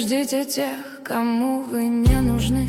ждите тех, кому вы не нужны.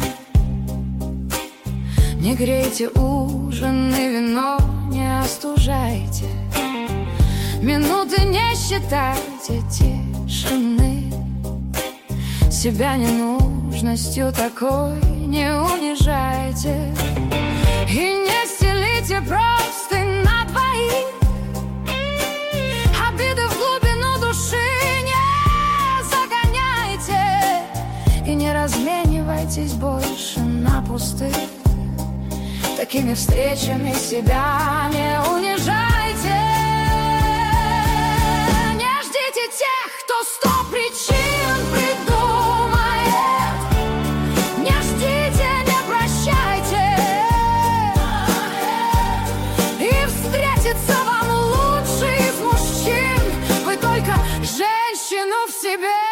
Не грейте ужин и вино не остужайте. Минуты не считайте тишины. Себя ненужностью такой не унижайте. И не стелите простынь на двоих. Обиды в глубину души не загоняйте. И не разменивайтесь больше на пустых. Такими встречами себя не унижайте. Не ждите тех, кто 100 причин придумает. Не ждите, не прощайте. И встретится вам лучший из мужчин. Вы только женщину в себе